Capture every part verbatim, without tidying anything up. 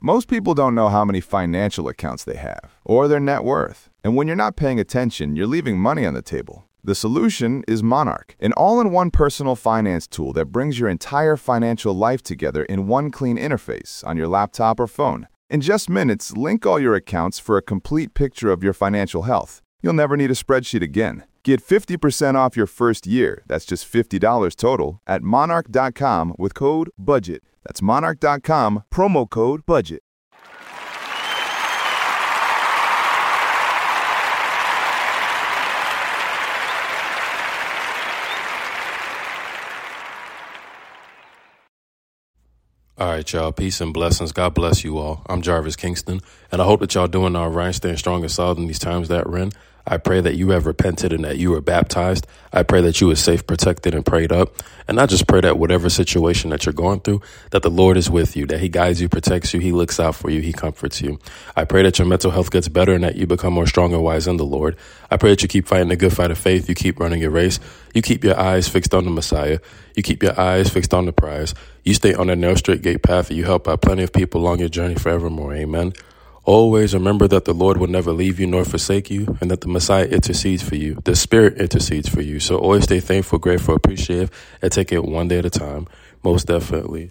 Most people don't know how many financial accounts they have or their net worth. And when you're not paying attention, you're leaving money on the table. The solution is Monarch, an all-in-one personal finance tool that brings your entire financial life together in one clean interface on your laptop or phone. In just minutes, link all your accounts for a complete picture of your financial health. You'll never need a spreadsheet again. Get fifty percent off your first year, that's just fifty dollars total, at monarch dot com with code BUDGET. That's monarch dot com, promo code BUDGET. All right, y'all. Peace and blessings. God bless you all. I'm Jarvis Kingston, and I hope that y'all doing all right, staying strong and solid in these times that we're in. I pray that you have repented and that you were baptized. I pray that you were safe, protected, and prayed up. And I just pray that whatever situation that you're going through, that the Lord is with you, that he guides you, protects you, he looks out for you, he comforts you. I pray that your mental health gets better and that you become more strong and wise in the Lord. I pray that you keep fighting the good fight of faith. You keep running your race. You keep your eyes fixed on the Messiah. You keep your eyes fixed on the prize. You stay on the narrow straight gate path and you help out plenty of people along your journey forevermore. Amen. Always remember that the Lord will never leave you nor forsake you, and that the Messiah intercedes for you. The Spirit intercedes for you. So always stay thankful, grateful, appreciative, and take it one day at a time. Most definitely.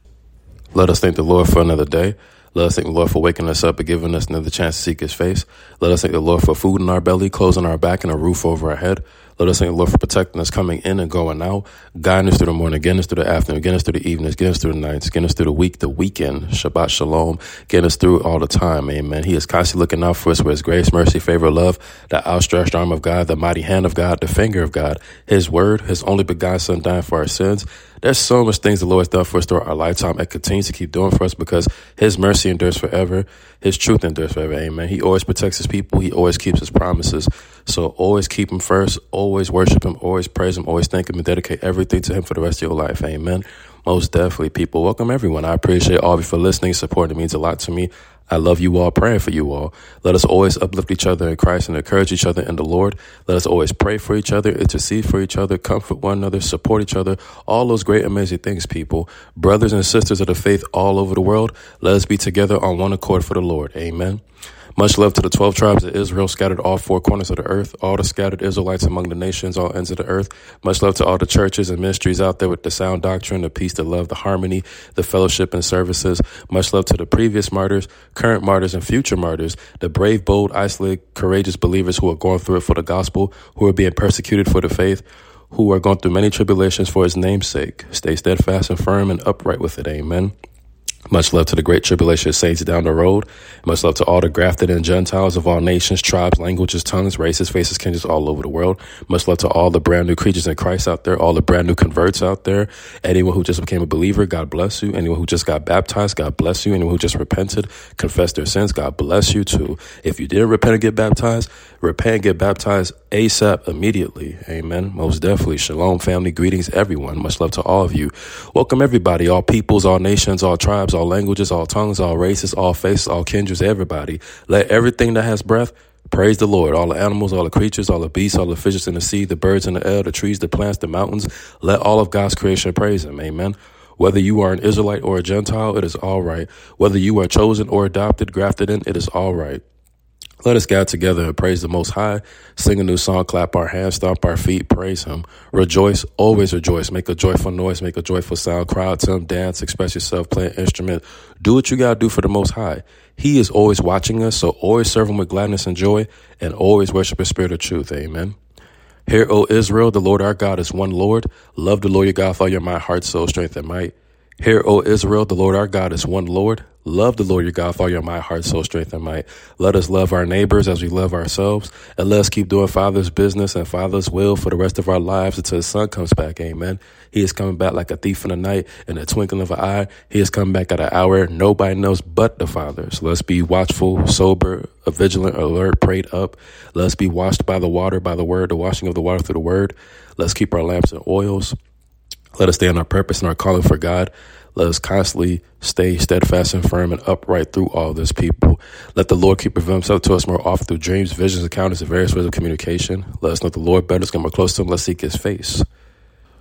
Let us thank the Lord for another day. Let us thank the Lord for waking us up and giving us another chance to seek his face. Let us thank the Lord for food in our belly, clothes on our back, and a roof over our head. Let us thank the Lord for protecting us coming in and going out, guiding us through the morning, getting us through the afternoon, getting us through the evenings, getting us through the nights, getting us through the week, the weekend, Shabbat Shalom, getting us through it all the time. Amen. He is constantly looking out for us with his grace, mercy, favor, love, the outstretched arm of God, the mighty hand of God, the finger of God, his word, his only begotten son dying for our sins. There's so much things the Lord has done for us throughout our lifetime and continues to keep doing for us because his mercy endures forever. His truth endures forever. Amen. He always protects his people. He always keeps his promises. So always keep him first. Always worship him. Always praise him. Always thank him and dedicate everything to him for the rest of your life. Amen. Most definitely, people. Welcome, everyone. I appreciate all of you for listening. Support. It means a lot to me. I love you all, praying for you all. Let us always uplift each other in Christ and encourage each other in the Lord. Let us always pray for each other, intercede for each other, comfort one another, support each other. All those great, amazing things, people. Brothers and sisters of the faith all over the world, let us be together on one accord for the Lord. Amen. Much love to the twelve tribes of Israel scattered all four corners of the earth, all the scattered Israelites among the nations, all ends of the earth. Much love to all the churches and ministries out there with the sound doctrine, the peace, the love, the harmony, the fellowship and services. Much love to the previous martyrs, current martyrs, and future martyrs, the brave, bold, isolated, courageous believers who are going through it for the gospel, who are being persecuted for the faith, who are going through many tribulations for his name's sake. Stay steadfast and firm and upright with it. Amen. Much love to the great tribulation saints down the road. Much love to all the grafted in Gentiles of all nations, tribes, languages, tongues, races, faces, kindreds all over the world. Much love to all the brand new creatures in Christ out there, all the brand new converts out there. Anyone who just became a believer, God bless you. Anyone who just got baptized, God bless you. Anyone who just repented, confessed their sins, God bless you too. If you didn't repent and get baptized, repent and get baptized ASAP, immediately. Amen. Most definitely. Shalom, family. Greetings, everyone. Much love to all of you. Welcome, everybody, all peoples, all nations, all tribes, all languages, all tongues, all races, all faces, all kindreds, everybody. Let everything that has breath praise the Lord. All the animals, all the creatures, all the beasts, all the fishes in the sea, the birds in the air, the trees, the plants, the mountains. Let all of God's creation praise him. Amen. Whether you are an Israelite or a Gentile, it is all right. Whether you are chosen or adopted, grafted in, it is all right. Let us gather together and praise the Most High, sing a new song, clap our hands, stomp our feet, praise him. Rejoice, always rejoice. Make a joyful noise, make a joyful sound, cry out to him, dance, express yourself, play an instrument. Do what you got to do for the Most High. He is always watching us, so always serve him with gladness and joy, and always worship in spirit of truth. Amen. Hear, O Israel, the Lord our God is one Lord. Love the Lord your God with all your mind, heart, soul, strength, and might. Hear, O Israel, the Lord our God is one Lord. Love the Lord your God with all your mind, heart, soul, strength, and might. Let us love our neighbors as we love ourselves. And let us keep doing Father's business and Father's will for the rest of our lives until his son comes back. Amen. He is coming back like a thief in the night, in a twinkling of an eye. He is coming back at an hour nobody knows but the Father. So let's be watchful, sober, vigilant, alert, prayed up. Let's be washed by the water, by the word, the washing of the water through the word. Let's keep our lamps in oils. Let us stay on our purpose and our calling for God. Let us constantly stay steadfast and firm and upright through all this, people. Let the Lord keep revealing himself to us more often through dreams, visions, encounters, and various ways of communication. Let us know the Lord better, let's get more close to him. Let's seek his face.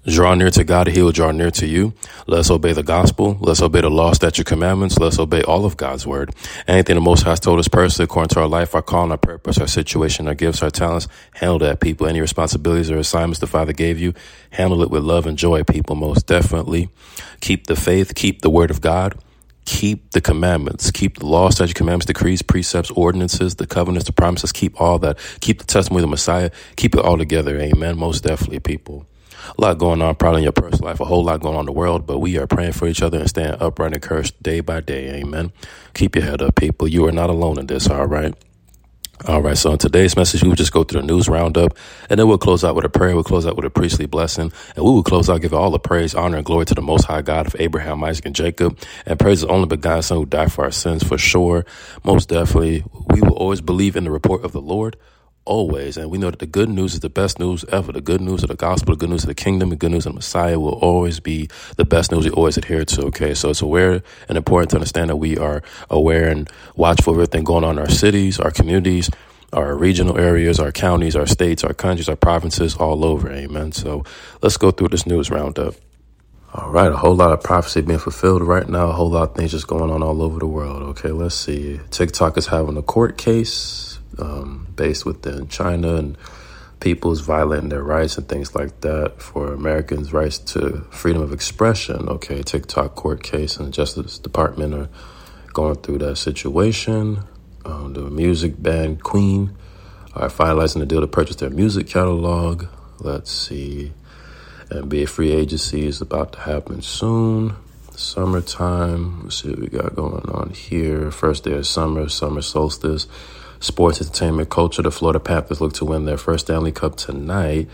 Draw near to God, he will draw near to you. Let's obey the gospel. Let's obey the law, statute, commandments. Let's obey all of God's word. Anything the Most High has told us personally, according to our life, our calling, our purpose, our situation, our gifts, our talents, handle that, people. Any responsibilities or assignments the Father gave you, handle it with love and joy, people, most definitely. Keep the faith, keep the word of God. Keep the commandments, keep the law, statute, commandments, decrees, precepts, ordinances, the covenants, the promises, keep all that. Keep the testimony of the Messiah. Keep it all together. Amen. Most definitely, people. A lot going on probably in your personal life, a whole lot going on in the world, but we are praying for each other and staying upright and encouraged day by day. Amen. Keep your head up, people. You are not alone in this. All right. All right, so in today's message, we will just go through the news roundup, and then we'll close out with a prayer. We'll close out with a priestly blessing, and we will close out giving all the praise, honor, and glory to the Most High God of Abraham, Isaac, and Jacob, and praise the only begotten Son who died for our sins, for sure. Most definitely, we will always believe in the report of the Lord, always, and we know that the good news is the best news ever. The good news of the gospel, the good news of the kingdom, the good news of the Messiah will always be the best news we always adhere to, okay? So it's aware and important to understand that we are aware and watchful of everything going on in our cities, our communities, our regional areas, our counties, our states, our countries, our provinces, all over, amen? So let's go through this news roundup. All right, a whole lot of prophecy being fulfilled right now, a whole lot of things just going on all over the world, okay? Let's see. TikTok is having a court case um, based within China, and people's violating their rights and things like that for Americans' rights to freedom of expression, okay? TikTok court case and the Justice Department are going through that situation. Um, the music band Queen are finalizing the deal to purchase their music catalog. Let's see. N B A free agency is about to happen soon. Summertime. Let's see what we got going on here. First day of summer, summer solstice. Sports, entertainment, culture. The Florida Panthers look to win their first Stanley Cup tonight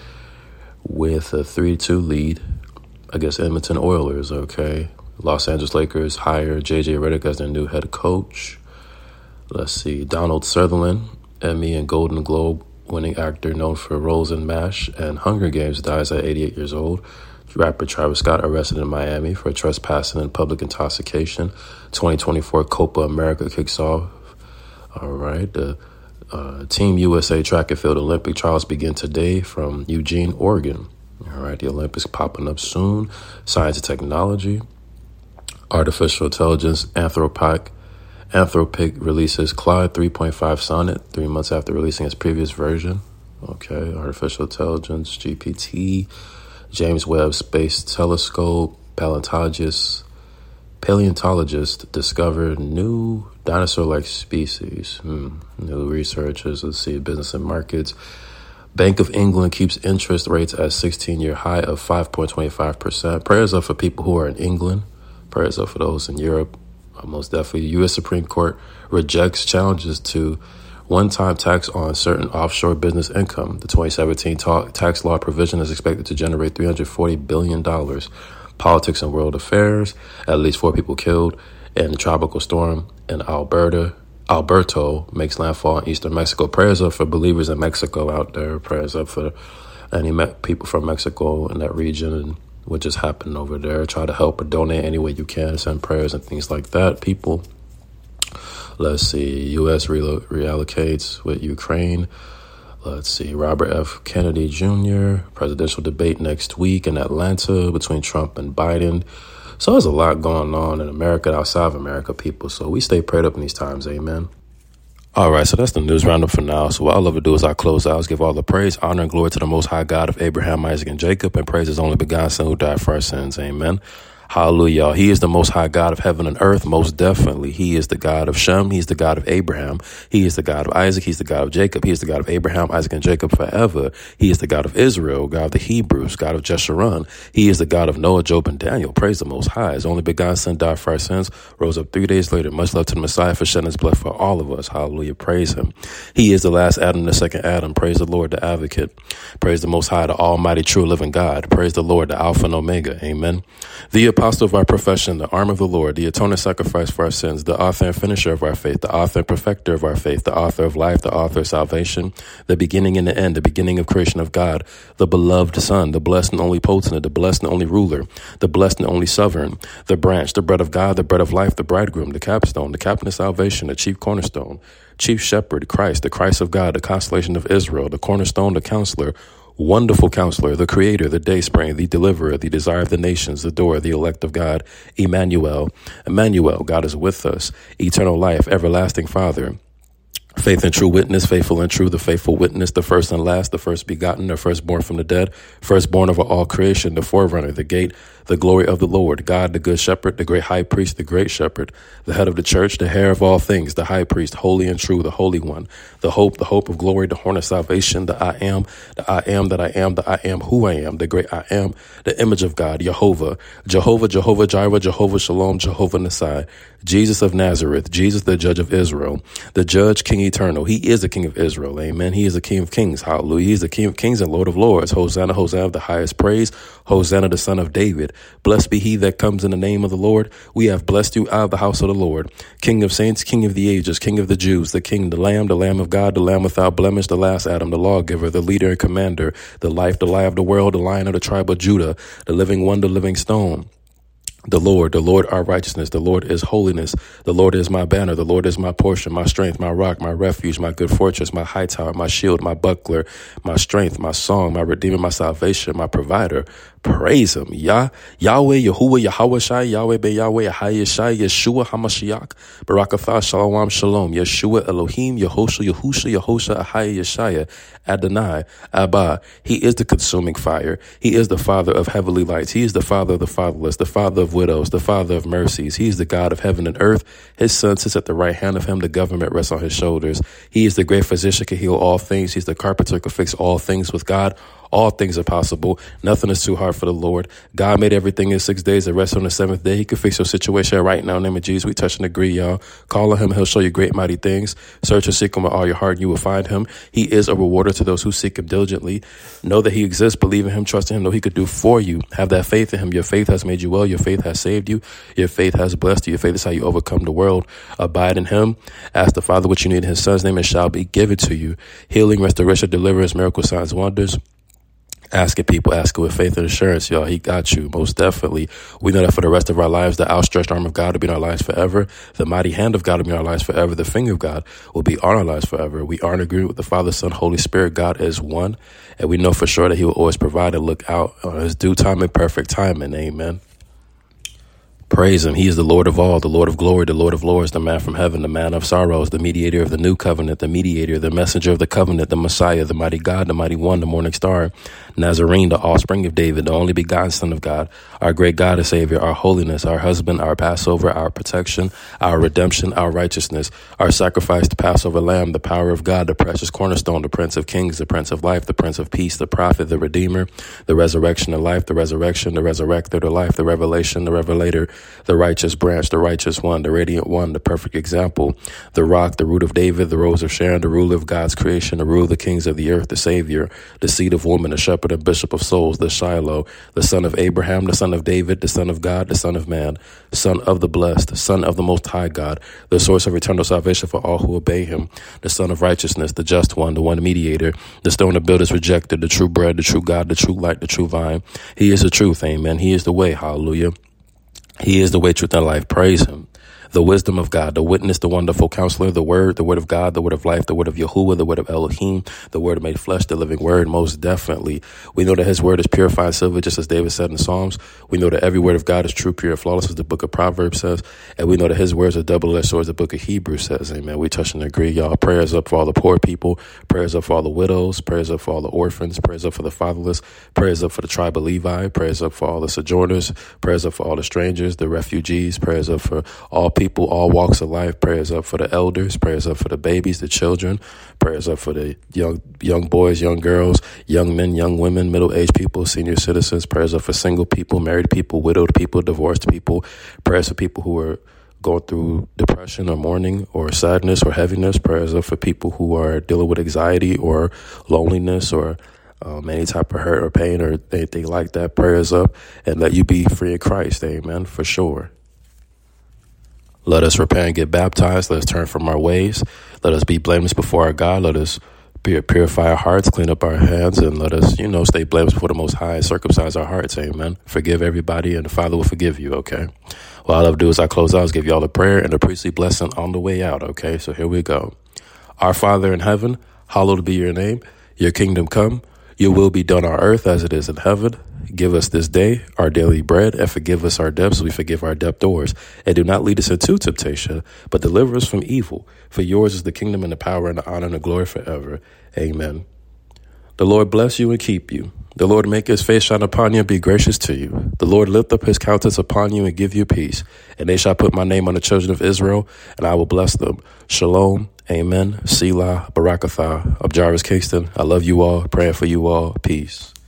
with a three two lead against Edmonton Oilers, okay? Los Angeles Lakers hire J J Redick as their new head coach. Let's see. Donald Sutherland, Emmy and Golden Globe winning actor known for roles in MASH and Hunger Games, dies at eighty-eight years old. Rapper Travis Scott arrested in Miami for trespassing and public intoxication. twenty twenty-four Copa America kicks off. All right. The uh, Team U S A track and field Olympic trials begin today from Eugene, Oregon. All right. The Olympics popping up soon. Science and technology. Artificial intelligence. Anthropic. Anthropic releases Claude three point five Sonnet three months after releasing its previous version. Okay. Artificial intelligence. G P T. James Webb Space Telescope. Paleontologists. Paleontologists discovered new dinosaur-like species. Hmm. New researchers. Let's see. Business and markets. Bank of England keeps interest rates at sixteen-year high of five point two five percent. Prayers up for people who are in England. Prayers up for those in Europe. Most definitely. U S Supreme Court rejects challenges to one-time tax on certain offshore business income. The twenty seventeen ta- tax law provision is expected to generate three hundred forty billion dollars. Politics and world affairs. At least four people killed in a tropical storm in Alberta. Alberto makes landfall in eastern Mexico. Prayers up for believers in Mexico out there. Prayers up for any me- people from Mexico in that region and what just happened over there. Try to help or donate any way you can. Send prayers and things like that, people. Let's see. U S re- reallocates with Ukraine. Let's see. Robert F. Kennedy Junior Presidential debate next week in Atlanta between Trump and Biden. So there's a lot going on in America and outside of America, people. So we stay prayed up in these times. Amen. All right, so that's the news roundup for now. So what I'll ever do is I'll close out, give all the praise, honor, and glory to the Most High God of Abraham, Isaac, and Jacob, and praise his only begotten Son who died for our sins. Amen. Hallelujah, y'all. He is the Most High God of heaven and earth, most definitely. He is the God of Shem. He's the God of Abraham. He is the God of Isaac. He's the God of Jacob. He is the God of Abraham, Isaac, and Jacob forever. He is the God of Israel, God of the Hebrews, God of Jeshurun. He is the God of Noah, Job, and Daniel. Praise the Most High. His only begotten Son died for our sins, rose up three days later. Much love to the Messiah for shedding his blood for all of us. Hallelujah. Praise him. He is the last Adam, the second Adam. Praise the Lord, the advocate. Praise the Most High, the almighty, true, living God. Praise the Lord, the Alpha and Omega. Amen. The apostle of our profession, the arm of the Lord, the atoning sacrifice for our sins, the author and finisher of our faith, the author and perfecter of our faith, the author of life, the author of salvation, the beginning and the end, the beginning of creation of God, the beloved Son, the blessed and only potentate, the blessed and only ruler, the blessed and only sovereign, the branch, the bread of God, the bread of life, the bridegroom, the capstone, the captain of salvation, the chief cornerstone, chief shepherd, Christ, the Christ of God, the consolation of Israel, the cornerstone, the counselor, Wonderful Counselor, the Creator, the Dayspring, the Deliverer, the Desire of the Nations, the Door, the Elect of God, Emmanuel. Emmanuel, God is with us. Eternal Life, Everlasting Father. Faith and true witness, faithful and true, the faithful witness, the first and last, the first begotten, the firstborn from the dead, firstborn over all creation, the forerunner, the gate, the glory of the Lord, God, the good shepherd, the great high priest, the great shepherd, the head of the church, the hair of all things, the high priest, holy and true, the holy one, the hope, the hope of glory, the horn of salvation, the I am, the I am that I am, the I am who I am, the great I am, the image of God, Jehovah, Jehovah, Jehovah Jireh, Jehovah Shalom, Jehovah Nisai, Jesus of Nazareth, Jesus, the judge of Israel, the judge, King eternal. He is the King of Israel. Amen. He is the King of kings. Hallelujah. He is the King of kings and Lord of lords. Hosanna, Hosanna of the highest praise. Hosanna, the Son of David. Blessed be he that comes in the name of the Lord. We have blessed you out of the house of the Lord. King of saints, King of the ages, King of the Jews, the King, the Lamb, the Lamb of God, the Lamb without blemish, the last Adam, the lawgiver, the leader and commander, the life, the lie of the world, the Lion of the tribe of Judah, the living one, the living stone. The Lord, the Lord our righteousness, the Lord is holiness, the Lord is my banner, the Lord is my portion, my strength, my rock, my refuge, my good fortress, my high tower, my shield, my buckler, my strength, my song, my redeemer, my salvation, my provider. Praise him. Yah, Yahweh, Yahuwah, Yahweh Shai, Yahweh Be Yahweh, Ahai Shai, Yeshua HaMashiach, Barakatha, Shalom, Shalom, Yeshua, Elohim, Yehoshua, Yahusha, Yehosha, Ahai Yeshaya, Adonai, Abba. He is the consuming fire. He is the Father of heavenly lights. He is the Father of the fatherless, the Father of widows, the Father of mercies. He is the God of heaven and earth. His Son sits at the right hand of him. The government rests on his shoulders. He is the great physician, can heal all things. He's the carpenter, can fix all things. With God, all things are possible. Nothing is too hard for the Lord. God made everything in six days and rest on the seventh day. He could fix your situation right now. In the name of Jesus, we touch and agree, y'all. Call on him. He'll show you great, mighty things. Search and seek him with all your heart, and you will find him. He is a rewarder to those who seek him diligently. Know that he exists. Believe in him. Trust in him. Know he could do for you. Have that faith in him. Your faith has made you well. Your faith has saved you. Your faith has blessed you. Your faith is how you overcome the world. Abide in him. Ask the Father what you need in his Son's name, and shall be given to you. Healing, restoration, deliverance, miracles, signs, wonders. Asking people, ask it with faith and assurance, y'all. He got you, most definitely. We know that for the rest of our lives, the outstretched arm of God will be in our lives forever. The mighty hand of God will be in our lives forever. The finger of God will be on our lives forever. We are in agreement with the Father, Son, Holy Spirit. God is one. And we know for sure that he will always provide and look out on his due time and perfect timing. Amen. Praise him. He is the Lord of all, the Lord of glory, the Lord of lords, the man from heaven, the man of sorrows, the mediator of the new covenant, the mediator, the messenger of the covenant, the Messiah, the mighty God, the mighty one, the morning star, Nazarene, the offspring of David, the only begotten Son of God, our great God and Savior, our holiness, our husband, our Passover, our protection, our redemption, our righteousness, our sacrificed Passover lamb, the power of God, the precious cornerstone, the Prince of Kings, the Prince of Life, the Prince of Peace, the prophet, the Redeemer, the resurrection of life, the resurrection, the resurrector, the life, the revelation, the revelator, the righteous branch, the righteous one, the radiant one, the perfect example, the rock, the root of David, the rose of Sharon, the ruler of God's creation, the ruler of the kings of the earth, the Savior, the seed of woman, the shepherd and bishop of souls, the Shiloh, the son of Abraham, the son of David, the son of God, the son of man, son of the blessed, son of the most high God, the source of eternal salvation for all who obey him, the son of righteousness, the just one, the one mediator, the stone the builders rejected, the true bread, the true God, the true light, the true vine. He is the truth. Amen. He is the way. Hallelujah. He is the way, truth, and life. Praise him. The wisdom of God, the witness, the wonderful counselor, the word, the word of God, the word of life, the word of Yahuwah, the word of Elohim, the word made flesh, the living word, most definitely. We know that his word is purified silver, just as David said in the Psalms. We know that every word of God is true, pure, and flawless, as the book of Proverbs says. And we know that his words are double-edged swords, as the book of Hebrews says. Amen. We touch and agree, y'all. Prayers up for all the poor people. Prayers up for all the widows. Prayers up for all the orphans. Prayers up for the fatherless. Prayers up for the tribe of Levi. Prayers up for all the sojourners. Prayers up for all the strangers, the refugees. Prayers up for all people, all walks of life. Prayers up for the elders. Prayers up for the babies, the children. Prayers up for the young young boys, young girls, young men, young women, middle-aged people, senior citizens. Prayers up for single people, married people, widowed people, divorced people. Prayers for people who are going through depression or mourning or sadness or heaviness. Prayers up for people who are dealing with anxiety or loneliness or um, any type of hurt or pain or anything like that. Prayers up, and let you be free in Christ. Amen. For sure. Let us repent and get baptized. Let us turn from our ways. Let us be blameless before our God. Let us purify our hearts, clean up our hands, and let us, you know, stay blameless before the Most High and circumcise our hearts. Amen. Forgive everybody, and the Father will forgive you, okay? What I love to do is I close out, is give you all a prayer and a priestly blessing on the way out, okay? So here we go. Our Father in heaven, hallowed be your name. Your kingdom come. Your will be done on earth as it is in heaven. Give us this day our daily bread, and forgive us our debts as we forgive our debtors. And do not lead us into temptation, but deliver us from evil. For yours is the kingdom and the power and the honor and the glory forever. Amen. The Lord bless you and keep you. The Lord make his face shine upon you and be gracious to you. The Lord lift up his countenance upon you and give you peace. And they shall put my name on the children of Israel, and I will bless them. Shalom. Amen. Selah. Barakatha. I'm Jarvis Kingston. I love you all. Praying for you all. Peace.